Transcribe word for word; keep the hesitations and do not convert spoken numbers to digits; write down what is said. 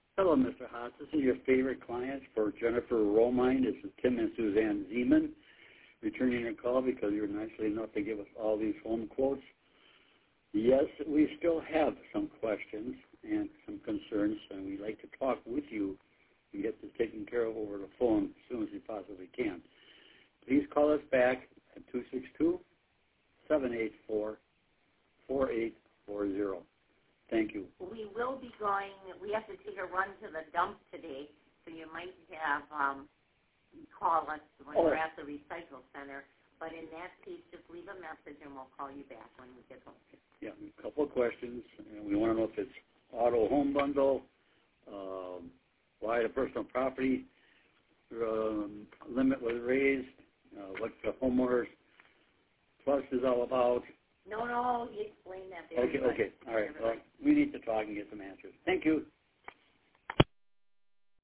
Hello, Mister Haas. This is your favorite client for Jennifer Romine. This is Tim and Suzanne Zeman returning a call because you were nicely enough to give us all these home quotes. Yes, we still have some questions and some concerns, and we'd like to talk with you and get this taken care of over the phone as soon as we possibly can. Please call us back at two six two, seven eight four, four eight four zero. Thank you. We will be going, we have to take a run to the dump today, so you might have um, call us when oh. we're at the recycle center. But in that case, just leave a message and we'll call you back when we get home. Yeah, a couple of questions. And we want to know if it's auto home bundle, um, why the personal property um, limit was raised, uh, what the homeowners plus is all about. No, no, you explained that very Okay, much. okay. All right. Well, we need to talk and get some answers. Thank you.